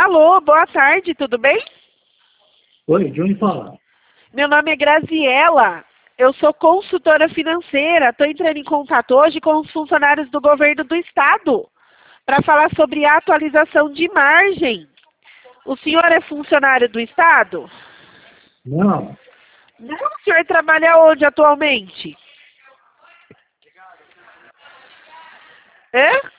Alô, boa tarde, tudo bem? Oi, de onde fala? Meu nome é Graziela, eu sou consultora financeira, estou entrando em contato hoje com os funcionários do governo do estado para falar sobre a atualização de margem. O senhor é funcionário do estado? Não, Não, o senhor trabalha onde atualmente? Hã?